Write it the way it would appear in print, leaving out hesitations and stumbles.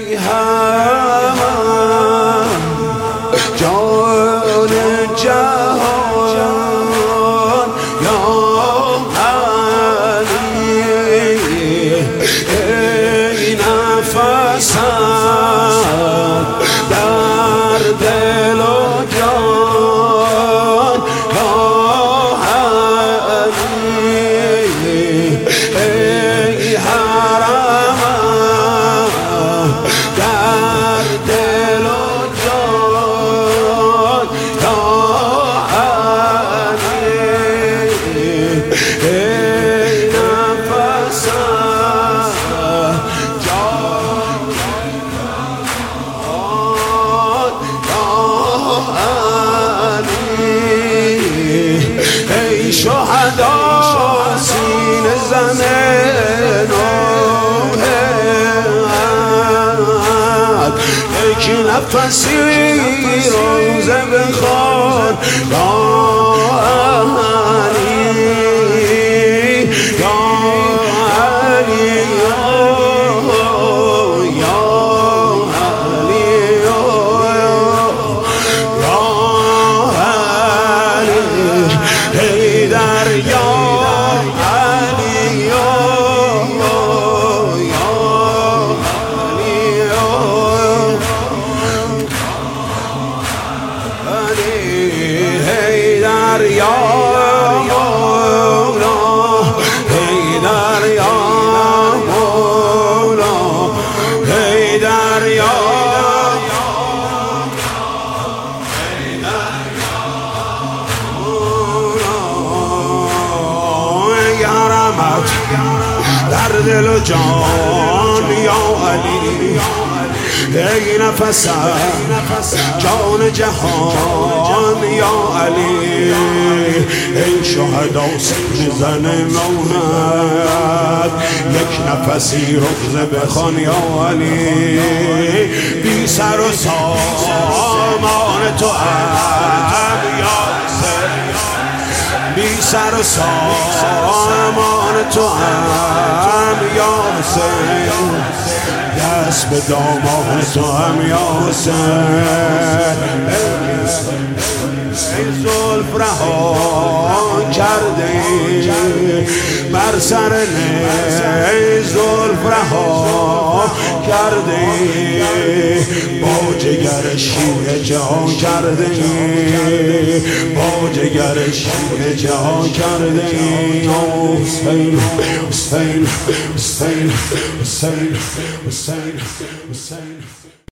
ای همان جان جهان یا علی، ای نفسم در دل و جان یا علی، ای حرمم در دل و جان یا علی، ای نفسم جان یا علی، ای شهدا سینه زن نوحت، یک نفسی روزه بخوان یا علی، یا علی، یا علی، یا علی، حیدر یا علی، یا علی، حیدر یا مولا، حیدر یا مولا، حیدر یا حرمت در دل و جان یا علی، ای نفسم جان جهان یا علی، ای شهدا سینه زن نوحت، یک نفسی روزه بخوان یا علی، بی سر و سامان تو هم یا بی سر و سامان تو هم یا حسین، دست به دامان تو هم یا حسین، ای زلف رها کرده بر سر ای زلف رها کرده با جگر شیر جهان کرده، با جگر شیر جهان کرده، حسین حسین حسین حسین حسین حسین.